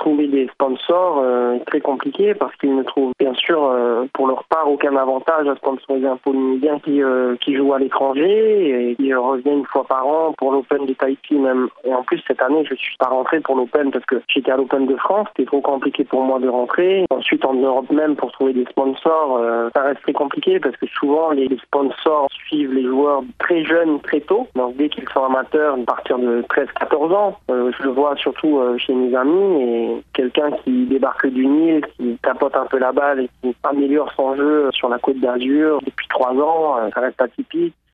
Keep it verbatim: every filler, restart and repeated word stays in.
trouver des sponsors euh, est très compliqué parce qu'ils ne trouvent bien sûr euh, pour leur part aucun avantage à sponsoriser un Polynésien qui, euh, qui joue à l'étranger et qui euh, revient une fois par an pour l'Open de Tahiti même. Et en plus cette année je suis pas rentré pour l'Open parce que j'étais à l'Open de France, c'était trop compliqué pour moi de rentrer. Ensuite en Europe même pour trouver des sponsors, euh, ça reste très compliqué parce que souvent les sponsors suivent les joueurs très jeunes très tôt. Donc dès qu'ils sont amateurs, à partir de treize quatorze ans, euh, je le vois surtout euh, chez mes amis, et quelqu'un qui débarque du Nil, qui tapote un peu la balle et qui améliore son jeu sur la Côte d'Azur depuis trois ans, euh, ça reste atypique.